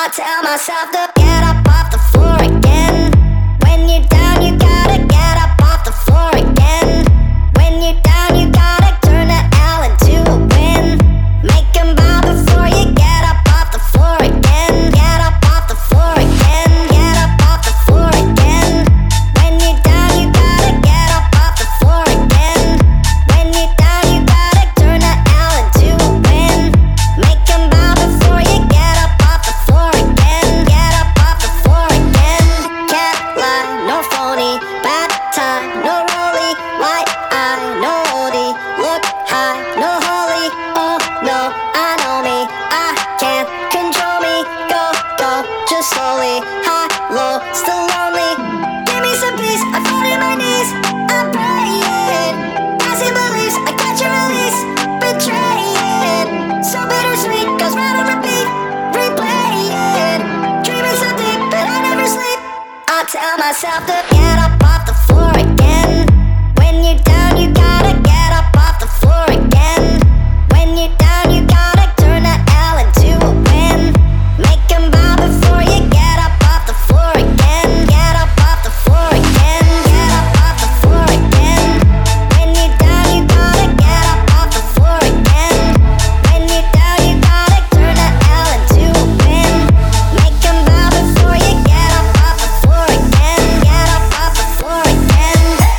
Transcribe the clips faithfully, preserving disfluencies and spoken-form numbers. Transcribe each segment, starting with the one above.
I tell myself to get up off the floor again. When you're down, you gotta get up off the floor again. When you're down, you gotta turn the L into a win. Make 'em bow before you get up off the floor again. Get up off the floor again. Get up off the floor again. When you're down, you gotta get up off the floor again. When you're down, you gotta turn the L into a win. Make 'em bow before you get up off the floor again. Get up off the floor again. Can't lie, no phony. Bad time, no rollie. White eye, no oldie. Look high, no holy. Oh no, I know me. I can't control me. Go, go, just slowly. High, low, still lonely. Give me some peace, I fall to my knees. I'm praying. Passing beliefs, I catch a release. Betraying. So bittersweet, goes round and repeat. Replaying. Dreaming so deep, but I never sleep. I tell myself to get up off the floor again. When you're down, you gotta get up off the floor again. When you're down, you gotta turn the L into a win. Make 'em bow before you get up off the floor again. Get up off the floor again. Get up off the floor again. When you're down, you gotta get up off the floor again. When you're down, you gotta turn the L into a win. Make 'em bow before you get up off the floor again. Get up off the floor again.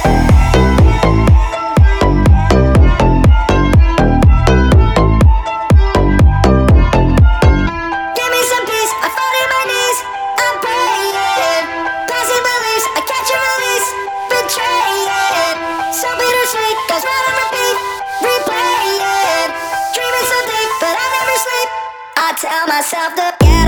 Give me some peace, I fall to my knees. I'm praying. Passing beliefs, I catch a release. Betraying. So bittersweet, goes round and repeat. Replaying. Dreaming so deep, but I never sleep. I tell myself to get